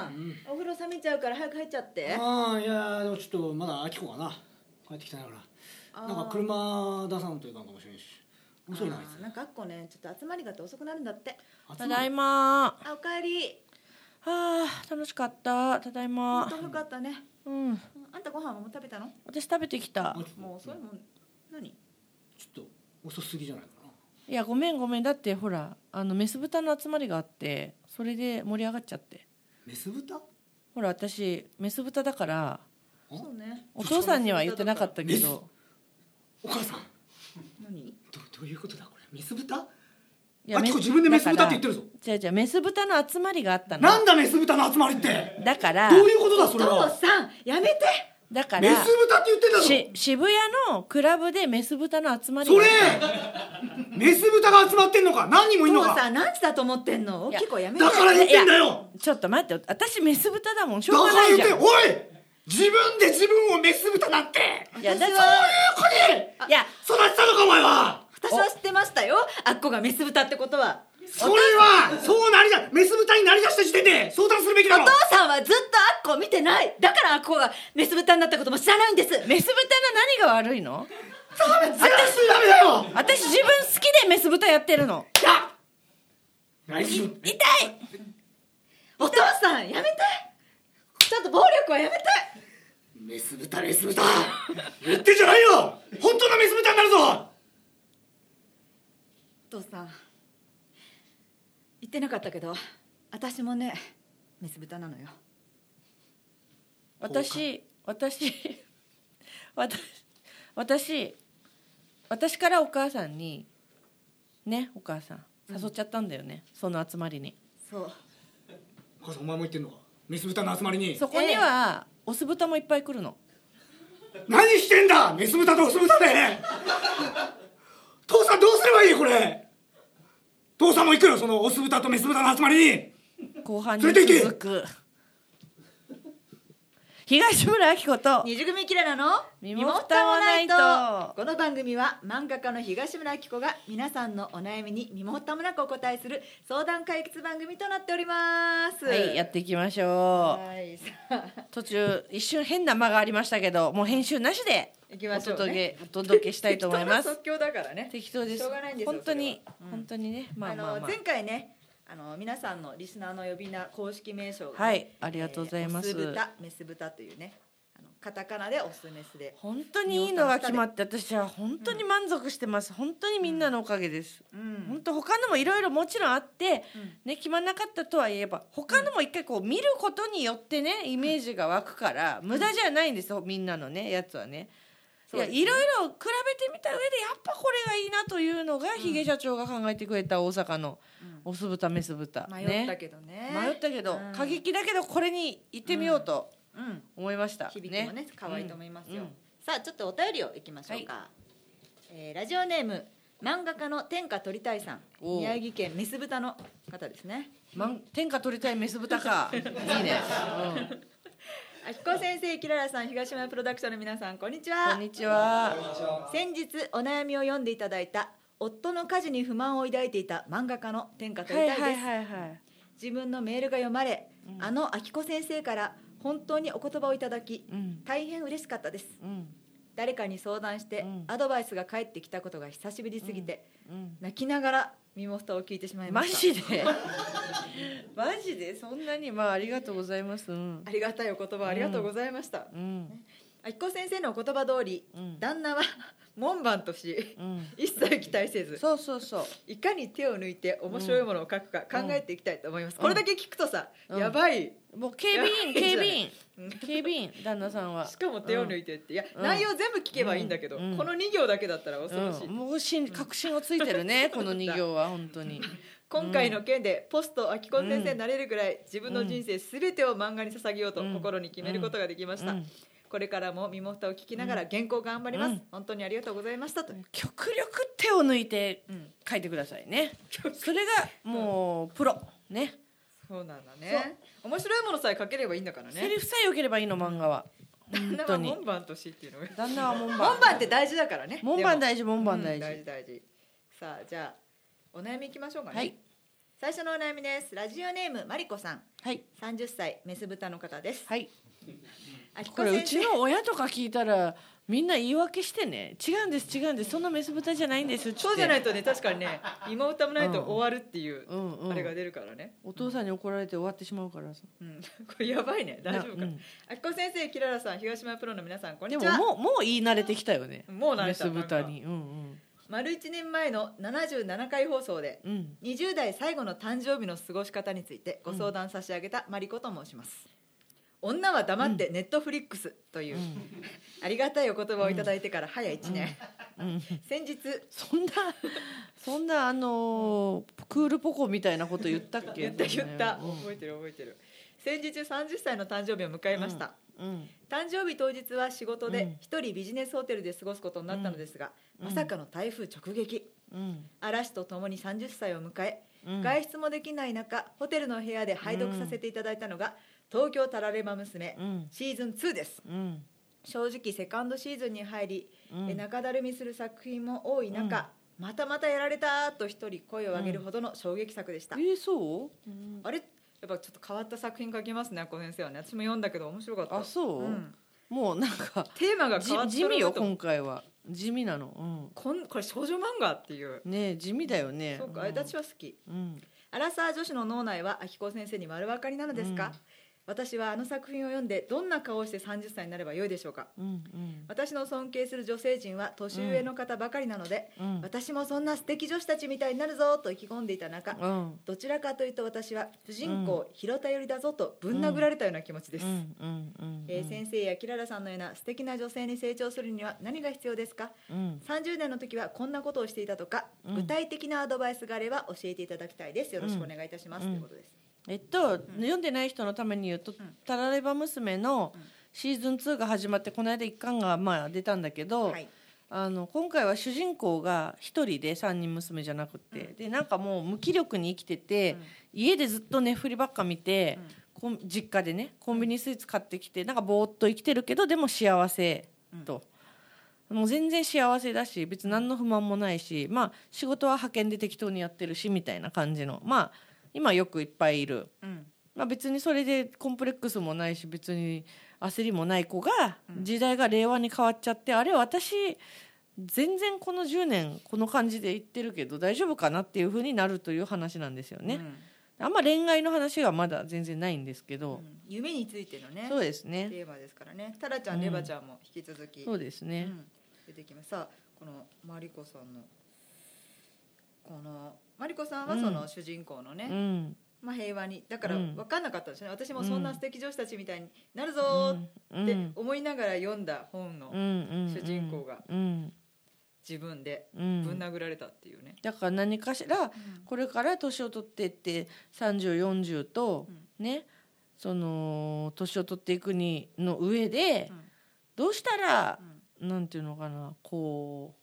さん、お風呂冷めちゃうから早く入っちゃって。 いやでもちょっとまだ秋子がな帰ってきてないからなんか車出さんといかんかもしれんし遅いなあいつ。 なんかあっこねちょっと集まりがあって遅くなるんだって。 ただいま。 おかえり。 楽しかった。ただいま。 よかったね。あんたご飯も食べたの？ 私食べてきた。 もうそれも何？ ちょっと遅すぎじゃないかな。 いやごめんだってほらメス豚の集まりがあってそれで盛り上がっちゃって。 メス豚？ほら私メス豚だからそうね。 お父さんには言ってなかったけど。 お母さん何？ どういうことだこれ。メス豚？ いやあきこ自分でメス豚って言ってるぞ。 違うメス豚の集まりがあったの。 なんだメス豚の集まりって。 だからどういうことだそれは。 お父さんやめて。 だからメス豚って言ってんだぞ。 渋谷のクラブでメス豚の集まりがあった。それメス豚が集まってんのか。何人もいんのか。 お父さん何時だと思ってんの。大きい子やめて。 だから言ってんだよ。 ちょっと待って私メス豚だもん。しょうがないじゃん。 だから言っておい自分で自分をメス豚なんて。 いやだってそういう子に育てたのかお前は。 私は知ってましたよ。あっこがメス豚ってことは。 それはそうなりだメス豚になりだした時点で相談するべきだろ。 お父さんはずっとあっこ見てない。だからあっこがメス豚になったことも知らないんです。 メス豚の何が悪いの？ ダメだよ。 私自分好きでメス豚やってるの。痛い。 お父さんやめて。ちょっと暴力はやめて。 メス豚言ってんじゃないよ。本当のメス豚になるぞ。 お父さん言ってなかったけど私もねメス豚なのよ。 私からお母さんにねお母さん誘っちゃったんだよね、その集まりに。 そうお母さんお前も言ってんのかメス豚の集まりに。 そこには、オス豚もいっぱい来るの。 何してんだメス豚とオス豚で。父さんどうすればいいこれ。父さんも行くよそのオス豚とメス豚の集まりに。 後半に続く東村明子と二次組キララの身も蓋もないと。 この番組は漫画家の東村明子が皆さんのお悩みに身も蓋もなくお答えする相談解決番組となっております。 はい、やっていきましょう。 はい、 途中一瞬変な間がありましたけどもう編集なしでお届けしたいと思います。 即興だからね。 適当です。 しょうがないんですよ。 本当にね、 前回ね皆さんのリスナーの呼び名公式名称が、 はい、ありがとうございます。 オス豚メス豚というねカタカナでオスメスで本当にいいのが決まって私は本当に満足してます。本当にみんなのおかげです。本当他のもいろいろもちろんあって、ね、決まんなかったとはいえば他のも一回こう見ることによってねイメージが湧くから無駄じゃないんですよみんなのねやつはね。いろいろ比べてみた上でやっぱこれがいいなというのがヒゲ社長が考えてくれた大阪のオス豚メス豚、 迷ったけどね過激だけどこれに行ってみようと思いました。 響きもね可愛いと思いますよ。さあちょっとお便りをいきましょうか。ラジオネーム漫画家の天下取りたいさん、宮城県メス豚の方ですね。 天下取りたいメス豚かいいね。 あきこ先生、キララさん、東村プロダクションの皆さん、こんにちは。 こんにちは。 先日お悩みを読んでいただいた夫の家事に不満を抱いていた漫画家の天下取りたいです。自分のメールが読まれ、あのあきこ先生から本当にお言葉をいただき、大変嬉しかったです。誰かに相談して、アドバイスが返ってきたことが久しぶりすぎて、泣きながら身も蓋を聞いてしまいました。 マジでそんなにありがとうございます。 ありがたいお言葉ありがとうございました。あきこ先生のお言葉通り、旦那は門番とし、一切期待せず、いかに手を抜いて面白いものを書くか考えていきたいと思います。これだけ聞くとさ、やばい。 もう警備員旦那さんはしかも手を抜いてって、いや内容全部聞けばいいんだけど、この2行だけだったら恐ろしい。 もう確信をついてるねこの2行は本当に。 今回の件でポストあきこ先生になれるぐらい自分の人生すべてを漫画に捧げようと心に決めることができました。これからも身も蓋を聞きながら原稿頑張ります。本当にありがとうございましたと。 極力手を抜いて書いてくださいね。それがもうプロね。 そうなんだね。面白いものさえ書ければいいんだからね。 セリフさえ良ければいいの漫画は。 旦那は門番としっていうのが。 旦那は門番。 門番って大事だからね。 門番大事。 大事。さあじゃあお悩みいきましょうかね。 最初のお悩みです。ラジオネームマリコさん、 はい、 30歳メス豚の方です。 はい、 あきここれう先生ちの親とか聞いたらみんな言い訳してね、違うんです違うんです、そんなメス豚じゃないんですって。 そうじゃないとね、確かにね、今歌もないと終わるっていう、あれが出るからね。 お父さんに怒られて終わってしまうからさ、 これやばいね、大丈夫か。あきこ先生、キララさん、東島プロの皆さん、こんにちは。 でももう言い慣れてきたよね、 もう慣れた。 メス豚に。 丸1年前の77回放送で、20代最後の誕生日の過ごし方についてご相談差し上げたマリコと申します。女は黙ってネットフリックスという、ありがたいお言葉をいただいてから早1年、先日そんなクールポコみたいなこと言ったっけ。 言った覚えてる。先日30歳の誕生日を迎えました。誕生日当日は仕事で一人ビジネスホテルで過ごすことになったのですが、まさかの台風直撃、嵐とともに30歳を迎え、外出もできない中、ホテルの部屋で拝読させていただいたのが東京タラレバ娘、シーズン2です。正直セカンドシーズンに入り、中だるみする作品も多い中、またやられたと一人声を上げるほどの衝撃作でした。 そう、 あれやっぱちょっと変わった作品書きますね、あこ先生はね。私も読んだけど面白かった。 あ、そう、もうなんかテーマが変わって地味よ、今回は地味なの。 これ少女漫画っていうね、地味だよね。 そうか、私は好き。アラサー女子の脳内はあきこ先生に丸分かりなのですか。私はあの作品を読んでどんな顔をして30歳になればよいでしょうか。私の尊敬する女性陣は年上の方ばかりなので、私もそんな素敵女子たちみたいになるぞと意気込んでいた中、どちらかというと私は主人公、広田寄りだぞとぶん殴られたような気持ちです。先生やキララさんのような素敵な女性に成長するには何が必要ですか。30年の時はこんなことをしていたとか、具体的なアドバイスがあれば教えていただきたいです。よろしくお願いいたします、ということです。 読んでない人のために言うと、タラレバ娘のシーズン2が始まってこの間1巻が出たんだけど、今回は主人公が1人で3人娘じゃなくて、でなんかもう無気力に生きてて、家でずっとネフリばっか見て、実家でねコンビニスイーツ買ってきて、なんかぼーっと生きてるけどでも幸せと、もう全然幸せだし別に何の不満もないし、仕事は派遣で適当にやってるしみたいな感じの、今よくいっぱいいる、別にそれでコンプレックスもないし別に焦りもない子が、時代が令和に変わっちゃって、あれ私全然この10年この感じで言ってるけど大丈夫かなっていう風になるという話なんですよね。あんま恋愛の話がまだ全然ないんですけど、 夢についてのね、 そうですね、 テーマですからね。タラちゃん、レバちゃんも引き続き、 そうですね、 出てきます。さあ、このマリコさんのマリコさんはその主人公のね、平和にだから分かんなかったんですね。私もそんな素敵女子たちみたいになるぞって思いながら読んだ本の主人公が自分でぶん殴られたっていうね。 だから何かしらこれから年を取っていって3040とね、その年を取っていくの上でどうしたらなんていうのかな、こ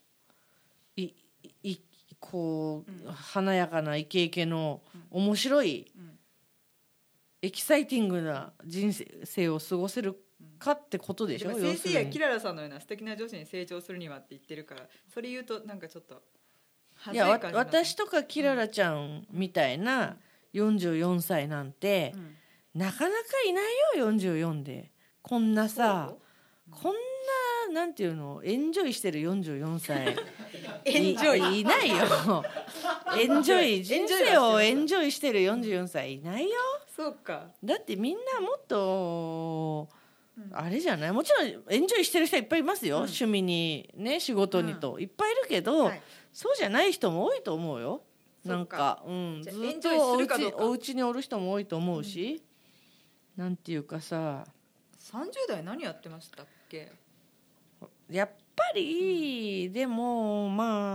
う華やかなイケイケの面白いエキサイティングな人生を過ごせるかってことでしょ。 先生やキララさんのような素敵な女子に成長するにはって言ってるから、それ言うとなんかちょっと恥ずい感じになって。 私とかキララちゃんみたいな44歳なんて、なかなかいないよ。44でこんなさ、こんななんていうの、エンジョイしてる44歳エンジョイいないよ。エンジョイ、人生をエンジョイしてる44歳いないよ。 そうか。 だってみんなもっとあれじゃない。もちろんエンジョイしてる人はいっぱいいますよ、趣味にね、仕事にと、いっぱいいるけど、そうじゃない人も多いと思うよ。なんかずっとお家におる人も多いと思うし、なんていうかさ、 30代何やってましたっけ。 やっぱりでも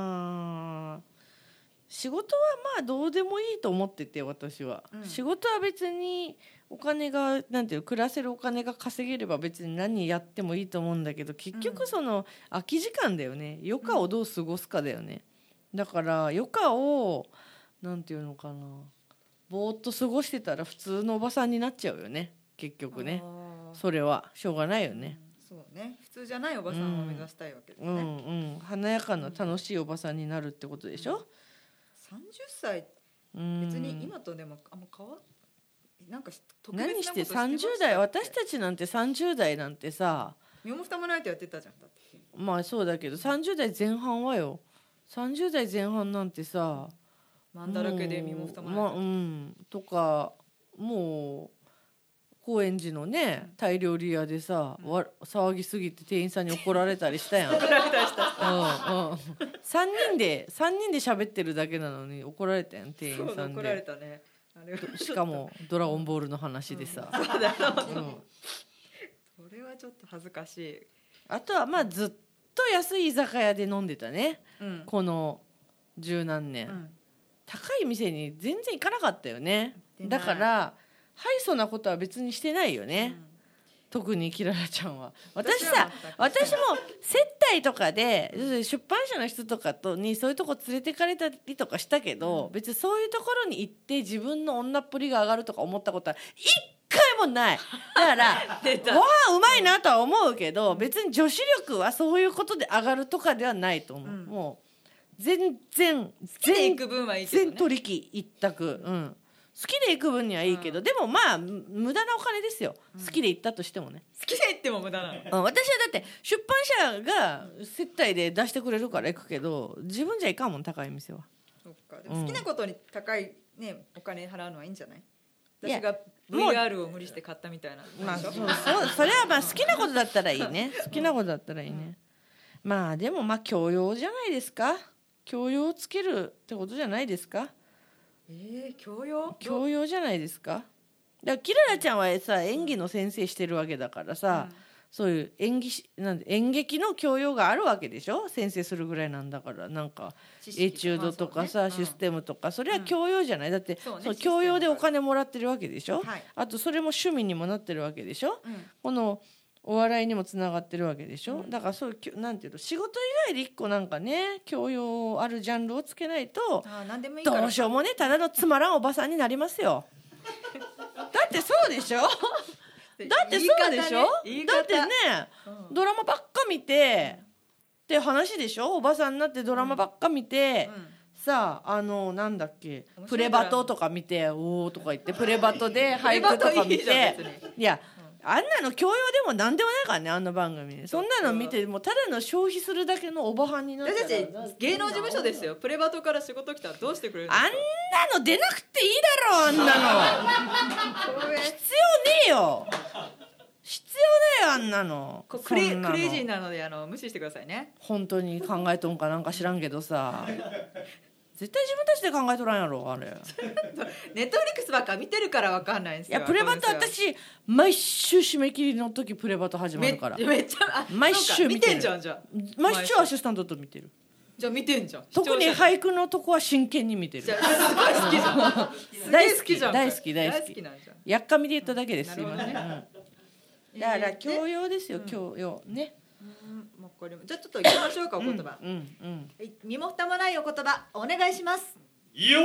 仕事はどうでもいいと思ってて、私は、仕事は別にお金がなんていう、暮らせるお金が稼げれば別に何やってもいいと思うんだけど、結局その空き時間だよね。余暇をどう過ごすかだよね。だから余暇をなんていうのかな、ぼーっと過ごしてたら普通のおばさんになっちゃうよね、結局ね。それはしょうがないよね。 そうね、普通じゃないおばさんを目指したいわけですね。 華やかな楽しいおばさんになるってことでしょ。 30歳別に今とでもあんま変わなんか特別なこと何して30代、私たちなんて30代なんてさ、 身も蓋もないとやってたじゃん。だってまあそうだけど30代前半はよ、30代前半なんてさ、 マンだらけで身も蓋もない、 とか、もう高円寺のねタイ料理屋でさ、騒ぎすぎて店員さんに怒られたりしたやん怒られたりした、3人で喋ってるだけなのに怒られたやん、店員さんで。 怒られたね。あれしかもドラゴンボールの話でさ、 それはちょっと恥ずかしい。 あとはまあずっと安い居酒屋で飲んでたね、この十何年、高い店に全然行かなかったよね。だからハイソなことは別にしてないよね、特にキララちゃんは。私も接待とかで出版社の人とかにそういうとこ連れてかれたりとかしたけど、別にそういうところに行って自分の女っぷりが上がるとか思ったことは一回もない。だからわあうまいなとは思うけど、別に女子力はそういうことで上がるとかではないと思う、もう全然行く分はいいけどね、 取引一択、好きで行く分にはいいけど、でもまあ無駄なお金ですよ、好きで行ったとしてもね。 好きで行っても無駄なの、 私はだって出版社が接待で出してくれるから行くけど、自分じゃいかんもん、高い店は。 そっか、でも好きなことに高い、ね、お金払うのはいいんじゃない。私が VR を無理して買ったみたいな。 まあそれはまあ好きなことだったらいいね好きなことだったらいいね、まあでもまあ教養じゃないですか。教養をつけるってことじゃないですか。 教養じゃないですか。だからキララちゃんはさ演技の先生してるわけだからさ、そういう演劇の教養があるわけでしょ。先生するぐらいなんだから、なんかエチュードとかさ、システムとか、それは教養じゃない。だってその教養でお金もらってるわけでしょ、あとそれも趣味にもなってるわけでしょ、このお笑いにもつながってるわけでしょ、だからそういうなんていうの、仕事以外で一個なんかね教養あるジャンルをつけないとどうしようもね、ただのつまらんおばさんになりますよだってそうでしょだってそうでしょ、だってね、ドラマばっか見てって話でしょ。おばさんになってドラマばっか見て、さあなんだっけ、プレバトとか見ておおとか言ってプレバトで俳句とか見て、いやあんなの教養でもなんでもないからね、あんな番組。そんなの見てもうただの消費するだけのおばはんになったら。 私たち芸能事務所ですよ。プレバトから仕事来たらどうしてくれるんですか。 あんなの出なくていいだろ、あんなの必要ねえよ、必要だよあんなの。 クレイジーなので無視してくださいね。 本当に考えとんかなんか知らんけどさ絶対自分たちで考えとらんやろあれネットフリックスばっか見てるから分かんないんですよ。 いやプレバト私毎週締め切りの時プレバト始まるからめっちゃ毎週見てる。 見てんじゃん。じゃあ毎週アシスタントと見てる。 じゃあ見てんじゃん。 特に俳句のとこは真剣に見てる。 すごい好きじゃん大好きじゃん。 大好き大好き。やっかみで言っただけです。すいません、だから教養ですよ、教養ね。 じゃあちょっと行きましょうか、お言葉。身も蓋もないお言葉お願いします。 よ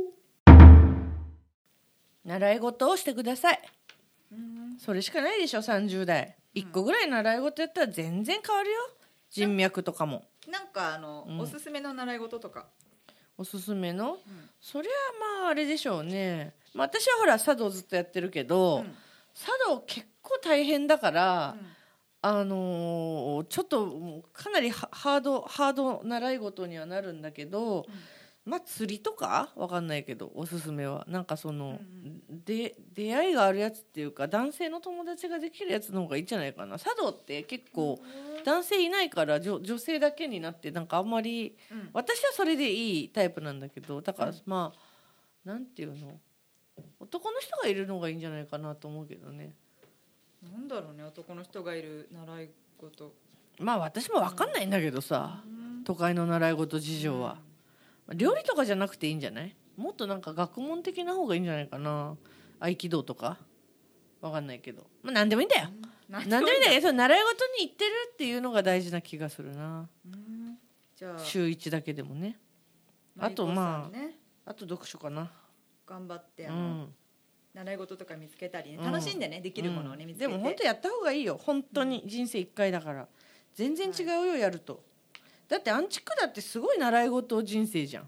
習い事をしてください。それしかないでしょ。30代1個ぐらい習い事やったら全然変わるよ、人脈とかも。 なんかおすすめの習い事とか。 おすすめの、そりゃまああれでしょうね、私はほら茶道ずっとやってるけど、茶道結構大変だから、ちょっとかなりハード習い事にはなるんだけど、まあ釣りとかわかんないけど、おすすめはなんかその、出会いがあるやつっていうか、男性の友達ができるやつの方がいいんじゃないかな。茶道って結構男性いないから女性だけになって、なんかあんまり、私はそれでいいタイプなんだけど、だからまあなんていうの、男の人がいるのがいいんじゃないかなと思うけどね。 なんだろうね、男の人がいる習い事。 まあ私も分かんないんだけどさ、都会の習い事事情は、料理とかじゃなくていいんじゃない。もっとなんか学問的な方がいいんじゃないかな。合気道とか分かんないけど、まあ何でもいいんだよ、何でもいいんだけど、習い事に行ってるっていうのが大事な気がするな。 じゃあ週1だけでもね。あとまあ、あと読書かな。 頑張って習い事とか見つけたり、楽しんでね、できるものをね見つけて。 でも本当やった方がいいよ、本当に。人生1回だから全然違うよ、やると。だってアンチックだってすごい習い事人生じゃん。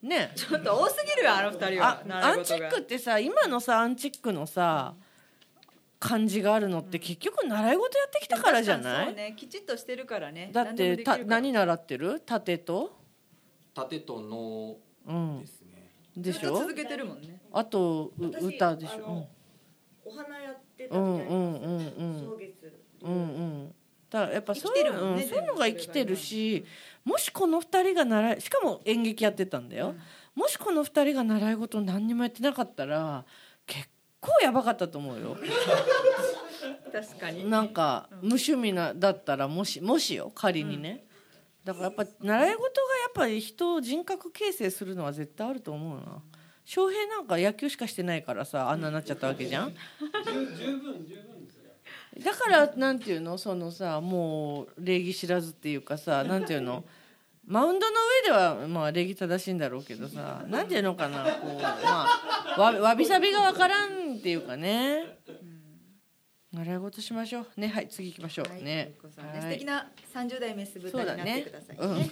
ね。 ちょっと多すぎるよあの二人は。 アンチックってさ、今のさアンチックのさ感じがあるのって結局習い事やってきたからじゃない？ そうね、きちっとしてるからね。 だって何習ってる？盾と能ですね。 でしょ？ 続けてるもんね。 あと歌でしょ。 お花やってたみたいな。草月。 だからやっぱそういうのが生きてるし、もしこの2人がしかも演劇やってたんだよ、もしこの2人が習い事何にもやってなかったら結構やばかったと思うよ。 確かに。 なんか無趣味だったらもしよ仮にね、だからやっぱ習い事がやっぱり人を人格形成するのは絶対あると思うな。翔平なんか野球しかしてないからさあんなになっちゃったわけじゃん。 十分だからなんていうの、そのさもう礼儀知らずっていうかさ、なんていうの、マウンドの上ではまあ礼儀正しいんだろうけどさ、なんていうのかな、こうまあわびさびがわからんっていうかね、習い事しましょうね。はい、次行きましょうね。 素敵な30代メス豚になってくださいね。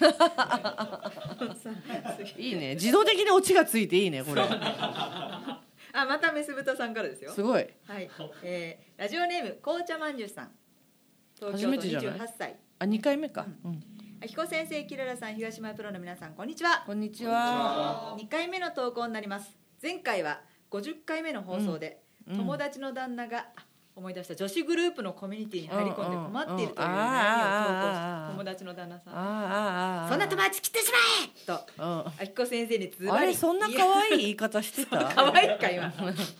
いいね、自動的にオチがついていいねこれ。 またメス豚さんからですよ。 すごい。 はい、ラジオネーム紅茶まんじゅうさん、東京都28歳。 2回目か。 あきこ先生、きららさん、東島プロの皆さん、こんにちは。 こんにちは。 2回目の投稿になります。前回は50回目の放送で、友達の旦那が思い出した女子グループのコミュニティに入り込んで困っているという悩みを投稿した友達の旦那さん。そんな友達切ってしまえとあきこ先生にズバリ。 あれそんな可愛い言い方してた？ 可愛いか今。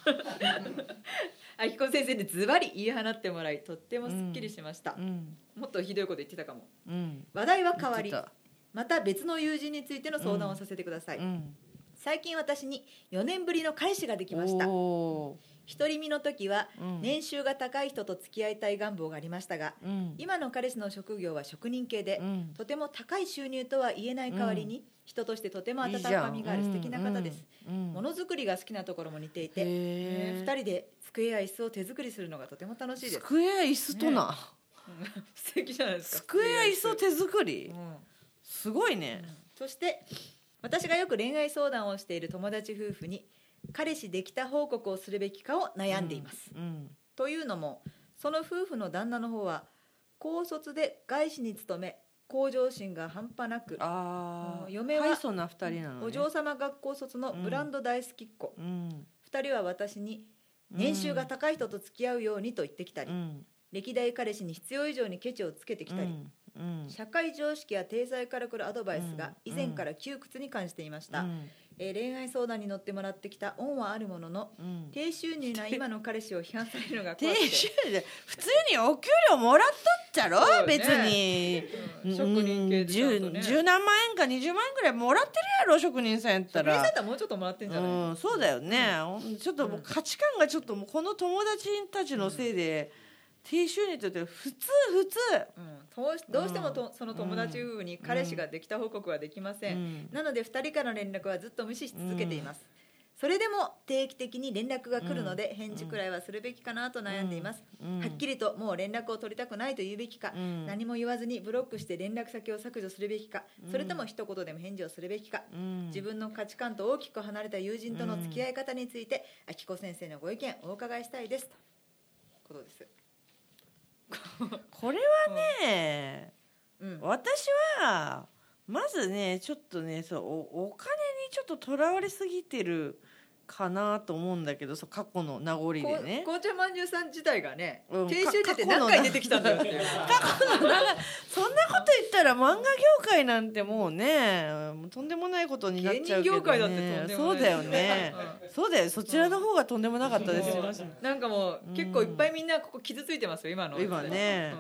あきこ先生にズバリ言い放ってもらい、とってもすっきりしました。もっとひどいこと言ってたかも。話題は変わり、また別の友人についての相談をさせてください。最近私に4年ぶりの彼氏ができました。独り身の時は年収が高い人と付き合いたい願望がありましたが、今の彼氏の職業は職人系で、とても高い収入とは言えない代わりに、人としてとても温かみがある素敵な方です。ものづくりが好きなところも似ていて、2人で机や椅子を手作りするのがとても楽しいです。 机や椅子とな、 素敵じゃないですか。 机や椅子を手作り、すごいね。 そして私がよく恋愛相談をしている友達夫婦に彼氏できた報告をするべきかを悩んでいます。というのも、その夫婦の旦那の方は高卒で外資に勤め、向上心が半端なく、嫁はお嬢様学校卒のブランド大好きっ子。2人は私に年収が高い人と付き合うようにと言ってきたり、歴代彼氏に必要以上にケチをつけてきたり、社会常識や体裁から来るアドバイスが以前から窮屈に感じていました。恋愛相談に乗ってもらってきた恩はあるものの、低収入な今の彼氏を批判されるのが怖くて。 低収入、普通にお給料もらっとっちゃろ、別に、 職人系で 10何万円か20万円ぐらいもらってるやろ、職人さんやったら。 職人さんやったらもうちょっともらってんじゃない？ そうだよね。ちょっともう価値観がちょっともうこの友達たちのせいで、低収入って普通、 どうしてもその友達夫婦に彼氏ができた報告はできません。なので2人からの連絡はずっと無視し続けています。それでも定期的に連絡が来るので、返事くらいはするべきかなと悩んでいます。はっきりともう連絡を取りたくないと言うべきか、何も言わずにブロックして連絡先を削除するべきか、それとも一言でも返事をするべきか、自分の価値観と大きく離れた友人との付き合い方について、あきこ先生のご意見お伺いしたいですということです。 これはね、私はまずねちょっとね、お金にちょっととらわれすぎてるかなと思うんだけど、過去の名残でね、 紅茶まんじゅうさん自体がね、低収入って何回出てきたんだよっていう。 そんなこと言ったら漫画業界なんてもうね、とんでもないことになっちゃうけどね。芸人業界だってとんでもない。そうだよね。そうだよ、そちらの方がとんでもなかったですよ。 なんかもう結構いっぱいみんなここ傷ついてますよ今の。 今ね。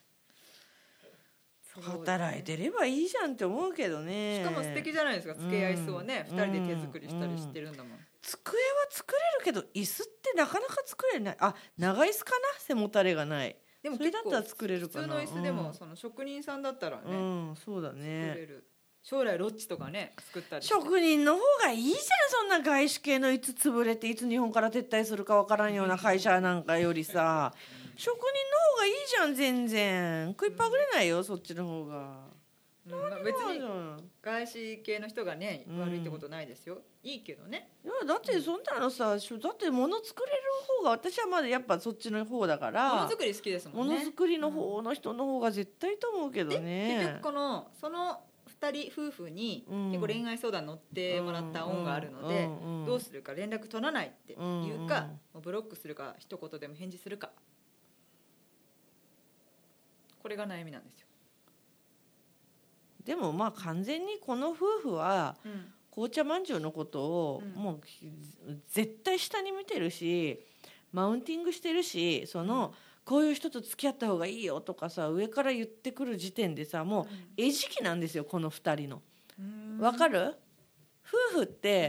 働いてればいいじゃんって思うけどね。 しかも素敵じゃないですか、机や椅子をね、2人で手作りしたりしてるんだもん。 机は作れるけど椅子ってなかなか作れない。長椅子かな、背もたれがない。でもそれだったら作れるかな。 普通の椅子でもその職人さんだったらね、 そうだね、 作れる。将来ロッチとかね作ったりして。 職人の方がいいじゃん、そんな外資系のいつ潰れていつ日本から撤退するかわからんような会社なんかよりさ、職人の方がいいじゃん、全然食いっぱぐれないよ、そっちの方が。 別に外資系の人がね悪いってことないですよ。いいけどね。 いやだってそんなのさ、だって物作れる方が私はまだやっぱそっちの方だから、 物作り好きですもんね。 物作りの方の人の方が絶対いいと思うけどね。 結局その2人夫婦に結構恋愛相談乗ってもらった恩があるので、どうするか連絡取らないっていうか、ブロックするか一言でも返事するか、これが悩みなんですよ。 でもまあ完全にこの夫婦は紅茶まんじゅうのことをもう絶対下に見てるし、マウンティングしてるし、こういう人と付き合った方がいいよとかさ、上から言ってくる時点でさ、もう餌食なんですよこの2人の。わかる？夫婦って、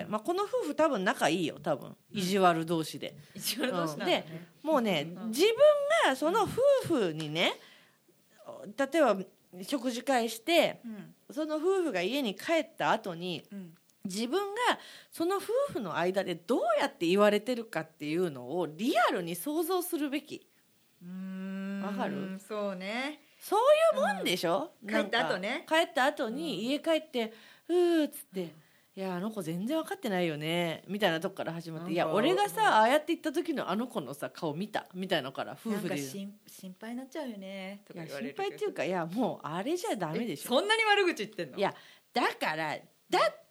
この夫婦多分仲いいよ、多分意地悪同士で。 意地悪同士なんだね。 でもうね、自分がその夫婦にね、例えば食事会して、その夫婦が家に帰った後に、自分がその夫婦の間でどうやって言われてるかっていうのをリアルに想像するべき。わかる？ そうね。 そういうもんでしょ。 帰った後ね。 帰った後に家帰ってっつって、いやあの子全然分かってないよねみたいなとこから始まって、いや俺がさああやって言った時のあの子のさ顔見たみたいなのから夫婦で心配になっちゃうよねとか言われる。 心配っていうか、いやもうあれじゃダメでしょ。 そんなに悪口言ってんの？ いやだって、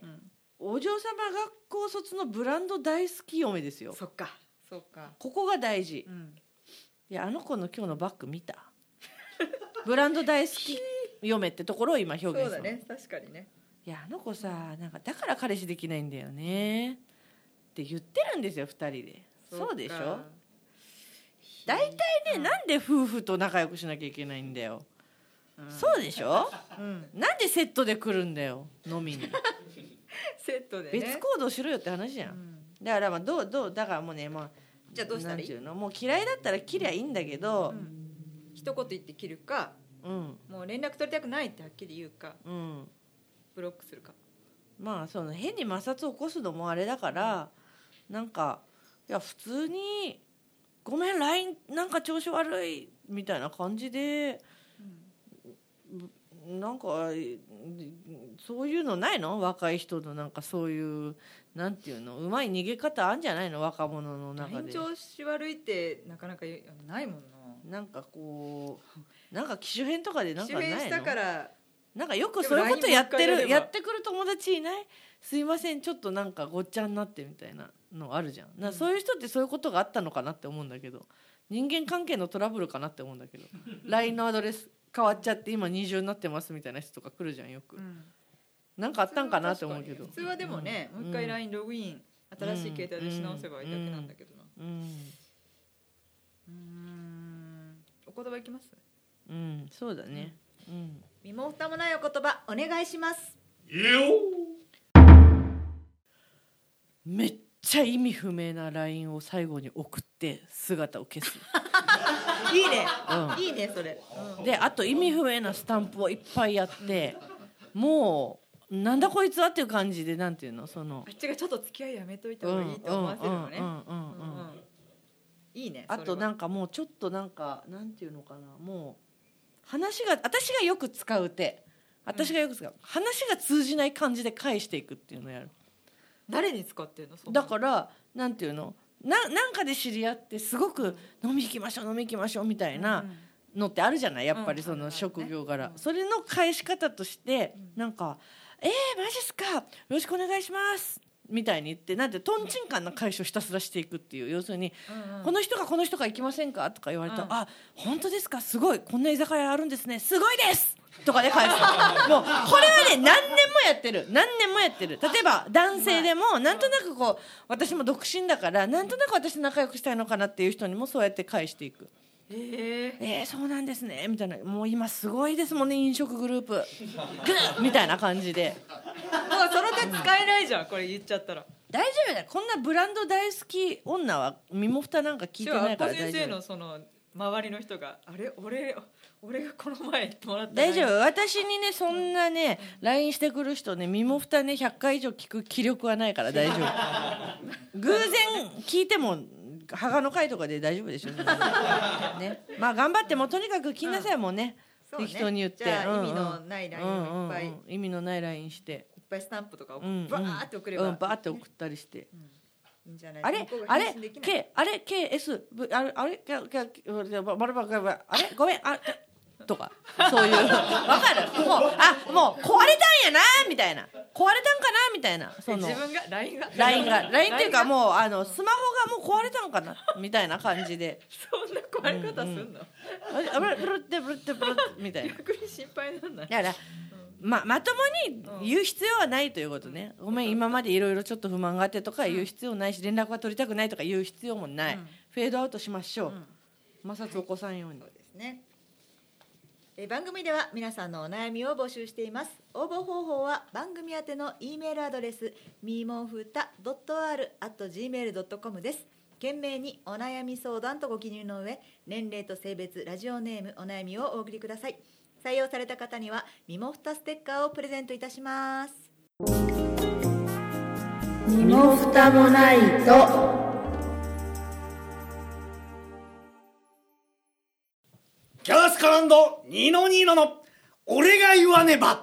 お嬢様学校卒のブランド大好き嫁ですよ。 そっかここが大事。いやあの子の今日のバッグ見たブランド大好き嫁ってところを今表現する。 そうだね、確かにね。いやあの子さ、なんかだから彼氏できないんだよねって言ってるんですよ2人で。そうでしょ。大体ね、なんで夫婦と仲良くしなきゃいけないんだよ。そうでしょ、なんでセットで来るんだよ飲みにセットでね、 別行動しろよって話じゃん、だからどうだからもうね、 じゃあどうしたらいいの、もう嫌いだったら切りゃいいんだけど、 一言言って切るか、もう連絡取りたくないってはっきり言うか、ブロックするか。 その変に摩擦を起こすのもあれだから、なんかいや普通にごめん LINE なんか調子悪いみたいな感じで、なんかそういうのないの？若い人のなんかそういうなんていうの、うまい逃げ方あるんじゃないの？若者の中で。 調子悪いってなかなかないもんな。 なんかこうなんか機種変とかでなんかないの？ 機種変したからなんかよくそういうことやってくる友達いない？すいませんちょっとなんかごっちゃになってみたいなのあるじゃん。そういう人ってそういうことがあったのかなって思うんだけど、人間関係のトラブルかなって思うんだけどLINE のアドレス変わっちゃって今20になってますみたいな人とか来るじゃんよく、なんかあったんかなって思うけど、 普通はでもね、もう一回 LINE ログイン新しい携帯でし直せばいいだけなんだけどな。お言葉いきます？ そうだね。 身も蓋もないお言葉お願いします。 めっちゃ意味不明な LINE を最後に送って姿を消すいいね、いいねそれ、 であと意味不明なスタンプをいっぱいやって、もうなんだこいつはっていう感じで、なんていうの、そのあっちがちょっと付き合いやめといた方がいいと思わせるのね。いいね。 あとなんかもうちょっとなんかなんていうのかな、もう私がよく使う手、話が通じない感じで返していくっていうのをやる。 誰に使ってんの？ だからなんていうの、なんかで知り合ってすごく飲み行きましょうみたいなのってあるじゃない、やっぱりその職業柄、それの返し方としてなんかマジっすかよろしくお願いしますみたいに言って、なんてトンチンカンな返しをひたすらしていくっていう、要するに、この人か行きませんかとか言われたら、あ本当ですか、すごいこんな居酒屋あるんですね、すごいですとかで返すもうこれはね何年もやってる。例えば男性でもなんとなくこう、私も独身だからなんとなく私と仲良くしたいのかなっていう人にもそうやって返していく。そうなんですねみたいな、もう今すごいですもんね飲食グループみたいな感じで、 もうその手使えないじゃんこれ言っちゃったら。 大丈夫だよ、こんなブランド大好き女は身も蓋なんか聞いてないから大丈夫。 先生のその周りの人があれ俺がこの前もらった大丈夫、私にねそんなね LINE してくる人ね、身も蓋ね100回以上聞く気力はないから大丈夫偶然聞いても母の会とかで大丈夫でしょね。頑張ってもうとにかく聞きなさい、もうねそうね、 適当に言って、 じゃあ意味のない LINE をいっぱい、 意味のない LINE していっぱいスタンプとかをバうんーって送れば、 バーって送ったりして、 いいんじゃない。 あれ向こうがあれ返信できない K あれ KS あれあれごめんとかそういうわかるもう壊れたんやなみたいな、壊れたんかなみたいな、その自分が LINE が LINE っていうかもうスマホがもう壊れたんかなみたいな感じでそんな壊れ方すんの、 ブルってみたいな。 逆に心配なんない。 だからまともに言う必要はないということね。ごめん今までいろいろちょっと不満があってとか言う必要ないし、連絡は取りたくないとか言う必要もない、フェードアウトしましょう、摩擦起こさんように。 そうですね。番組では皆さんのお悩みを募集しています。応募方法は番組宛ての E メールアドレスみもふた .r@gmail.com です。懸命にお悩み相談とご記入の上、年齢と性別、ラジオネーム、お悩みをお送りください。採用された方にはみもふたステッカーをプレゼントいたします。 身も蓋もないと。 キャスカランドニノニノの俺が言わねば。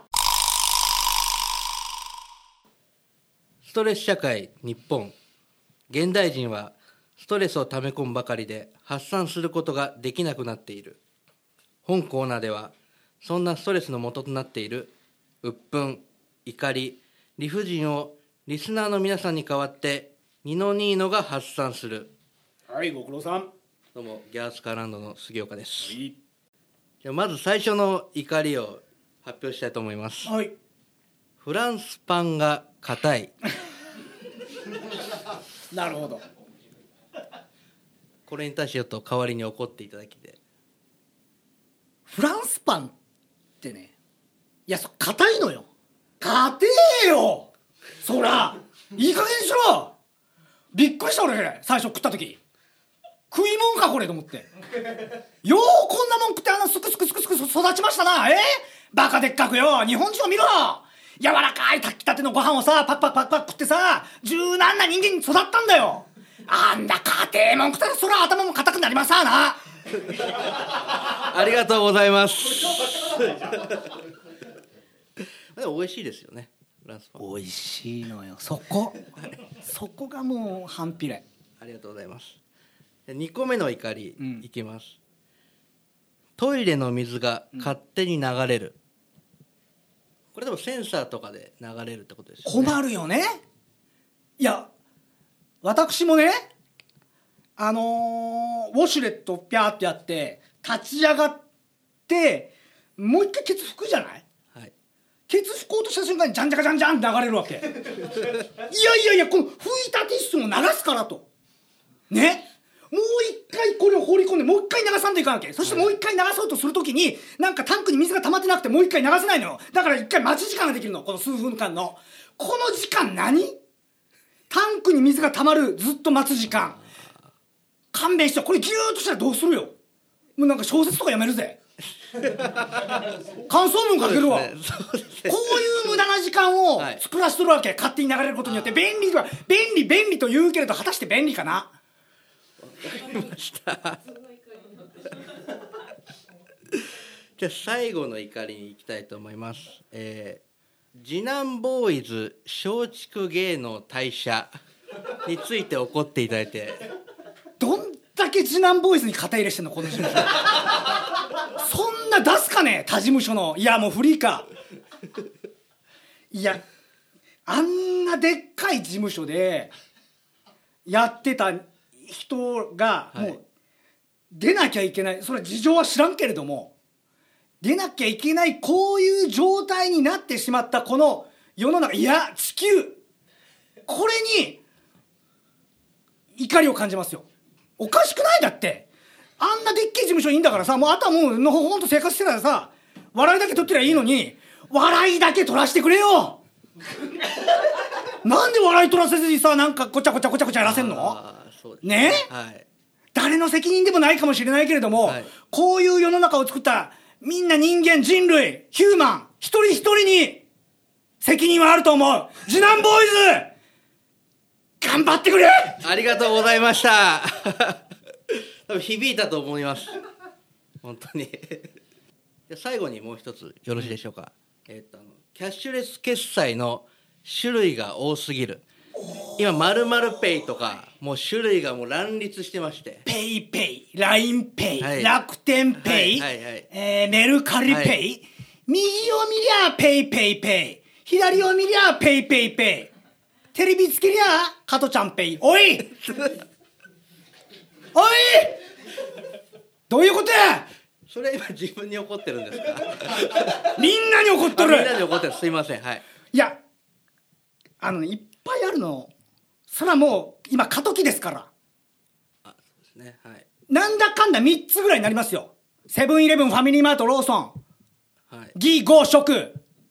ストレス社会日本、現代人はストレスを溜め込むばかりで発散することができなくなっている。本コーナーではそんなストレスの元となっている鬱憤、怒り、理不尽をリスナーの皆さんに代わってニノニーノが発散する。 はい、ご苦労さん。 どうもギャースカーランドの杉岡です。 はい、 じゃあまず最初の怒りを発表したいと思います。 はい、 フランスパンが硬いなるほど。 これに対してちょっと代わりに怒っていただきで。 フランスパンってね、いや硬いのよ。硬えよそら、いい加減にしろ。びっくりした俺、最初食った時食いもんかこれと思って。ようこんなもん食ってスクスク育ちましたな。バカでっかくよ。日本人を見ろ。柔らかい炊きたてのご飯をさパッパッ食ってさ、柔軟な人間に育ったんだよ。あんな家庭もん食ったらそら頭も硬くなりますわな。 ありがとうございますでも美味しいですよね、フランスパン。 美味しいのよ、そこがもう反比例。 ありがとうございます。2個目の怒り、いきます。トイレの水が勝手に流れる、これでもセンサーとかで流れるってことですよね。 困るよね。いや私もね、ウォシュレットピャーってやって立ち上がってもう一回ケツ拭くじゃない。 はい、 ケツ拭こうとした瞬間にジャンジャカジャンジャンって流れるわけ。いやこの拭いたティッシュも流すからとね、もう一回これを放り込んでもう一回流さんといかんわけ。そしてもう一回流そうとするときになんかタンクに水が溜まってなくてもう一回流せないのよ。だから一回待ち時間ができるの、この数分間のこの時間。何タンクに水が溜まるずっと待つ時間、勘弁して。これギューッとしたらどうするよ。もうなんか小説とかやめるぜ感想文書けるわ。 そうですね。 こういう無駄な時間を作らせとるわけ、勝手に流れることによって。便利と言うけれど果たして便利かな。 わかりましたじゃあ最後の怒りに行きたいと思います。次男ボーイズ松竹芸能退社について怒っていただいて。 どんだけ次男ボーイズに肩入れしてんのこの事務所そんな出すかね他事務所の。いやもうフリーか。いやあんなでっかい事務所でやってた人がもう出なきゃいけない、それは事情は知らんけれども出なきゃいけない、こういう状態になってしまったこの世の中、いや地球、これに怒りを感じますよ。おかしくない？だってあんなでっけえ事務所いいんだからさ、もうあとはもうのほほんと生活してたらさ、笑いだけ取ってりゃいいのに笑いだけ取らせてくれよなんで笑い取らせずにさ、なんかこちゃこちゃやらせんのね。 はい、 誰の責任でもないかもしれないけれども、こういう世の中を作ったみんな人間、人類、ヒューマン一人一人に責任はあると思う。次男ボーイズ頑張ってくれ。 ありがとうございました多分響いたと思います本当にで最後にもう一つよろしいでしょうか、キャッシュレス決済の種類が多すぎる。今〇〇ペイとかもう種類がもう乱立してまして、 ペイペイ、ラインペイ、 はい楽天ペイ、 はいはいはいメルカリペイ、 はい、 右を見りゃペイペイペイ、左を見りゃペイペイペイ、テレビつけりゃ加トちゃんペイ。おいおい、どういうことや。 それ今自分に怒ってるんですか？ みんなに怒っとる。 みんなに怒ってる。すいません。はい。 いや、いっぱいあるの。それはもう今過渡期ですから。 あ、そうですね。はい。 なんだかんだ3つぐらいになりますよ。セブンイレブン、ファミリーマート、ローソン、 はい、 義合食。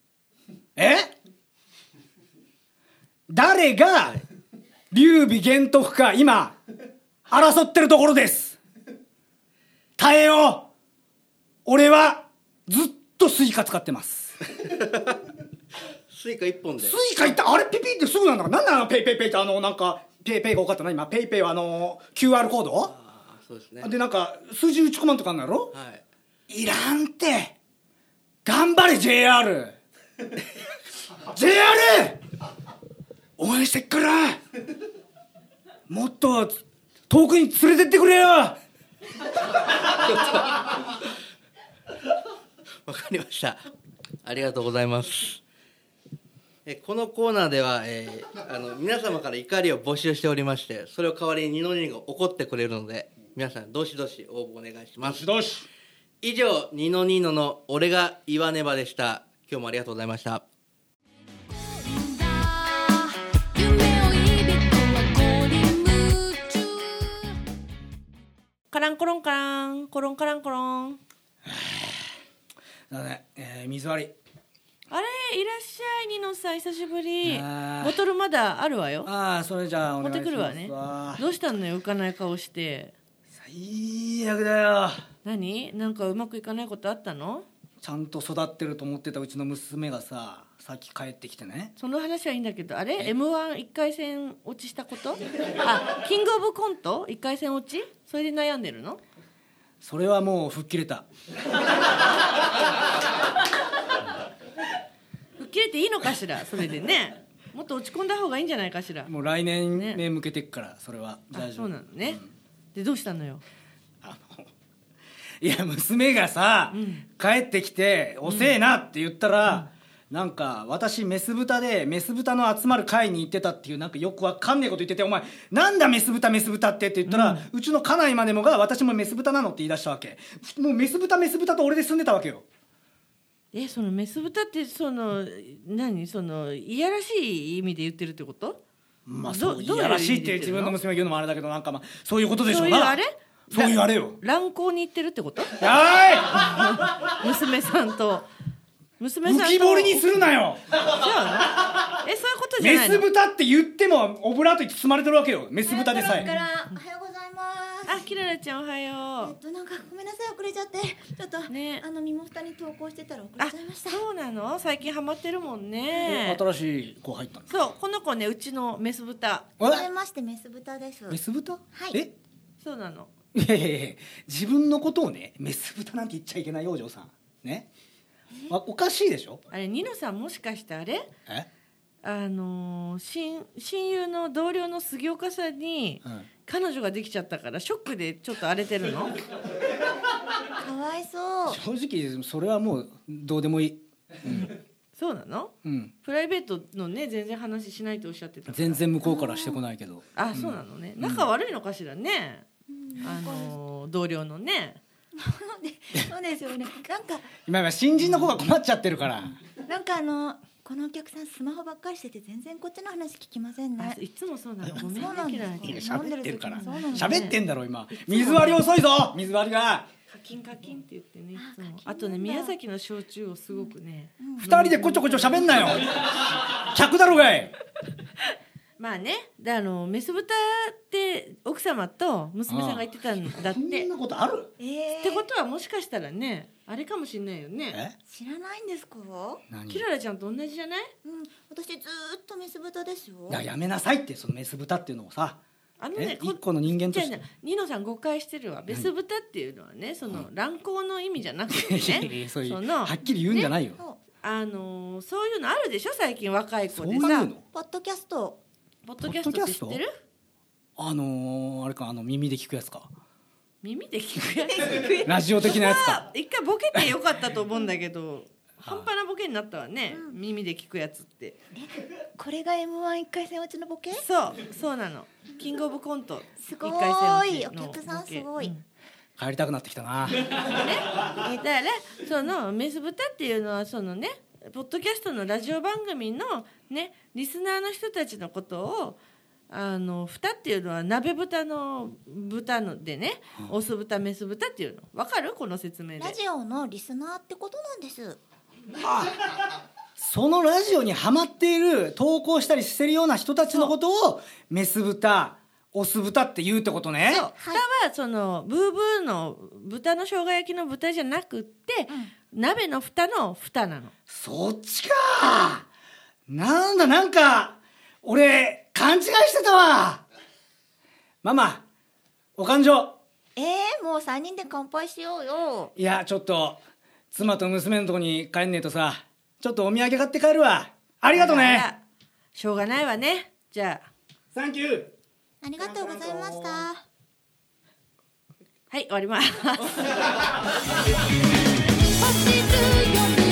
誰が劉備玄徳か今争ってるところです。耐えよう。俺はずっとスイカ使ってます。 スイカ1本で。 スイカいった。あれピピってすぐなんだから。なんなのペイペイペイってなんかペイペイが多かったな今。ペイペイはQR コード。 あ、そうですね。 でなんか数字打ち込まんとかあんのやろ。 はい。 いらんって。頑張れ JR。JR 応援してっから。もっと遠くに連れてってくれよ。 わかりました。ありがとうございます。このコーナーでは、皆様から怒りを募集しておりまして、それを代わりにニノニノが怒ってくれるので、皆さんどしどし応募お願いします。 どし。 以上、ニノニノの俺が言わねばでした。今日もありがとうございました。 カランコロンカランコロンカランコロン。 だね、水割り。 あれ、いらっしゃいニノさん、久しぶり。 あーボトルまだあるわよ。 ああ、それじゃあお持っ願いしますてくるわね。どうしたのよ、浮かない顔して。 最悪だよ。 何、なんかうまくいかないことあったの？ ちゃんと育ってると思ってたうちの娘がさっき帰ってきてね。 その話はいいんだけど、あれ M11 回戦落ちしたこと？あ、キングオブコント1回戦落ち？それで悩んでるの？ それはもう吹っ切れた。 吹っ切れていいのかしら。それでね、もっと落ち込んだ方がいいんじゃないかしら。 もう来年ね向けてっからそれは大丈夫。 そうなのね、でどうしたのよ。 いや娘がさ、帰ってきて遅えなって言ったら、なんか私メス豚でメス豚の集まる会に行ってたっていうなんかよくわかんねえこと言ってて、お前なんだメス豚って言ったら、うちの家内までもが私もメス豚なのって言い出したわけ。もうメス豚と俺で住んでたわけよ。 そのメス豚って何、そのいやらしい意味で言ってるってこと？ まあそういやらしいって自分の娘が言うのもあれだけど、なんかまあそういうことでしょうな。そういうあれよ。 乱行に行ってるってこと？娘さんと浮き彫りにするなよ。 そういうことじゃないの？ メス豚って言ってもオブラートに包まれてるわけよ。メス豚でさえ。 おはようございます。 あ、キララちゃんおはよう。 なんかごめんなさい、遅れちゃって、ちょっとね、 身も蓋に投稿してたら遅れちゃいました。 そうなの？最近ハマってるもんね。 新しい子入ったの？ そう、この子ね、うちのメス豚。 はじめまして、メス豚です。 メス豚？ はい。 そうなの。 いや自分のことをねメス豚なんて言っちゃいけないよ、お嬢さんね。おかしいでしょ。 あれ、ニノさんもしかしてあれ？親友の同僚の杉岡さんに、彼女ができちゃったからショックでちょっと荒れてるの？ かわいそう。 正直それはもうどうでもいい。 そうなの？プライベートのね、全然話しないとおっしゃってたから。 全然向こうからしてこないけど。 あ、そうなのね。仲悪いのかしらね。同僚のね。 そうですよね。なんか今新人の子が困っちゃってるから。 なんかこのお客さんスマホばっかりしてて全然こっちの話聞きませんね。 いつもそうなの。ごめんね、キララちゃん。 喋ってるから。喋ってんだろ今。水割り遅いぞ。水割りが。 カキンカキンって言ってね、いつも。あとね、宮崎の焼酎をすごくね。 二人でこちょこちょ喋んなよ。客だろがい。 まあね、でメス豚って奥様と娘さんが言ってたんだって。 そんなことある？ ってことはもしかしたらね、あれかもしれないよね。 知らないんですか？ キララちゃんと同じじゃない？ 私ずーっとメス豚ですよ。 やめなさいって、そのメス豚っていうのをさ。 一個の人間として。 ニノさん誤解してるわ。メス豚っていうのはね、その乱行の意味じゃなくてね、 そういうそのはっきり言うんじゃないよ。 そういうのあるでしょ、最近若い子でさ。 そういうの。 ポッドキャスト。 ポッドキャストって知ってる？ あれか、耳で聞くやつか。 耳で聞くやつ。 ラジオ的なやつか。 一回ボケてよかったと思うんだけど、半端なボケになったわね。耳で聞くやつって。 これが M1 1回戦落ちのボケ？ そうなの。キングオブコントすご 1回戦落い。 ちのボケ。 お客さんすごい。 帰りたくなってきたな。 だからそのメス豚っていうのはそのね、ポッドキャストのラジオ番組のねリスナーの人たちのことを豚っていうのは鍋豚の豚のでね、オス豚メス豚っていうの分かる？この説明で。 ラジオのリスナーってことなんです。 そのラジオにハマっている投稿したりしてるような人たちのことをメス豚オス豚って言うってことね。 そう、豚はそのブーブーの豚の生姜焼きの豚じゃなくって、鍋の蓋の蓋なの。 そっちか。なんか俺勘違いしてたわ。ママお勘定。 もう3人で乾杯しようよ。 いやちょっと妻と娘のとこに帰んねえとさ、ちょっとお土産買って帰るわ。ありがとうね。 しょうがないわね。じゃあサンキュー。 ありがとうございました。 はい、終わります。 星強く